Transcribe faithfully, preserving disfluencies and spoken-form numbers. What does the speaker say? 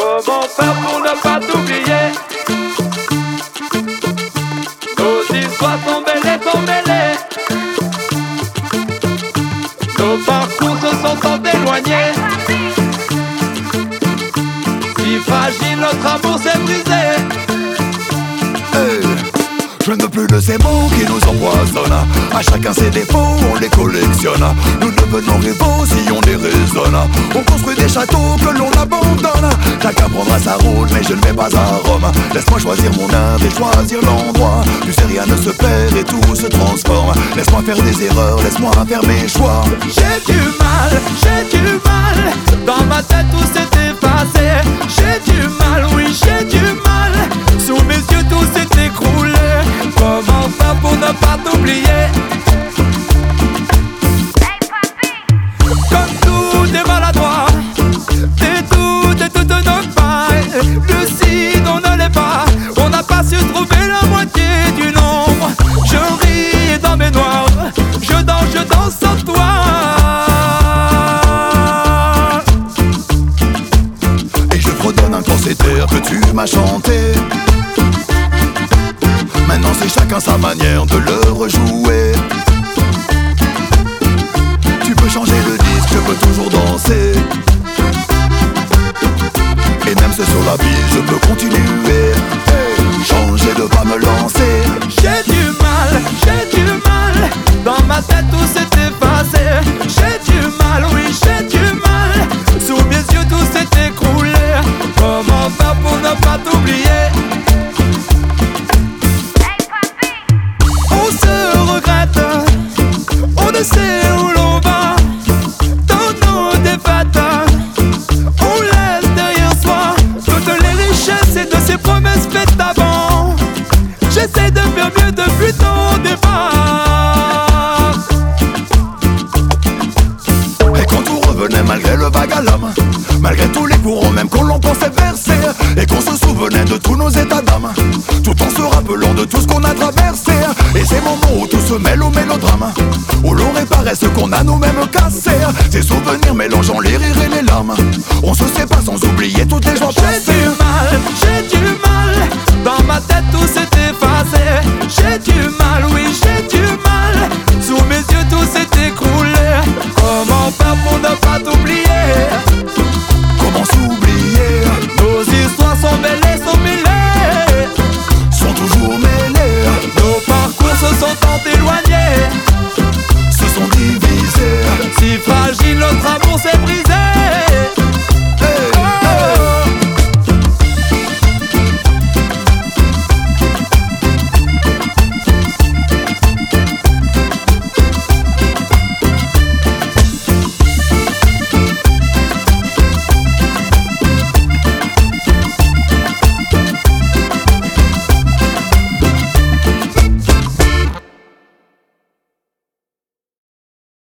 Comment faire pour ne pas t'oublier? Nos histoires sont mêlées, sont mêlées. Nos parcours se sont tant éloignés. Si fragile, notre amour s'est brisé. Hey, je ne veux plus de ces mots qui nous empoisonnent. À chacun ses défauts, on les collectionne. Nous devenons rivaux si on les raisonne. On construit des châteaux que l'on abandonne. Chacun prendra sa route, mais je ne vais pas à Rome. Laisse-moi choisir mon inde et choisir l'endroit. Tu sais, rien ne se perd et tout se transforme. Laisse-moi faire des erreurs, laisse-moi faire mes choix. J'ai du mal, j'ai du mal. Dans ma tête tout s'est effacé. J'ai du mal, oui j'ai du mal. Sous mes yeux tout s'est écroulé. Comment faire pour ne pas t'oublier? Comme tout est maladroit, t'es tout, t'es toute notre faille. Lucide, on ne l'est pas. On n'a pas su trouver la moitié du nombre. Je ris dans mes noirs. Je danse, je danse sans toi. Et je redonne un corps cet air que tu m'as chanté. Maintenant c'est chacun sa manière de le rejouer. Tu peux changer le disque, je peux toujours danser. Et même ce sur la vie, je peux continuer. Hey, changer de pas me lancer. J'ai du mal, j'ai du mal. Dans ma tête tout s'est effacé. J'ai du mal, oui j'ai du mal. Sous mes yeux tout s'est écroulé. Comment faire pour ne pas t'oublier? On se regrette, on ne sait où l'on va. Dans nos défaites, on laisse derrière soi toutes les richesses et de ces promesses faites avant. J'essaie de faire mieux depuis ton départ. Et quand tout revenait malgré le vague à l'homme, malgré tous les courants même qu'on l'on pensait verser, et qu'on se souvenait de tous nos états d'âme, tout en se rappelant de tout ce qu'on a traversé. Et ces moments où tout se mêle au mélodrame, où l'on réparait ce qu'on a nous-mêmes cassé. Ces souvenirs mélangeant les rires et les larmes, on se sépare sans oublier toutes les joies passées. J'ai du mal, j'ai du mal. Dans ma tête tout s'est effacé. J'ai du mal.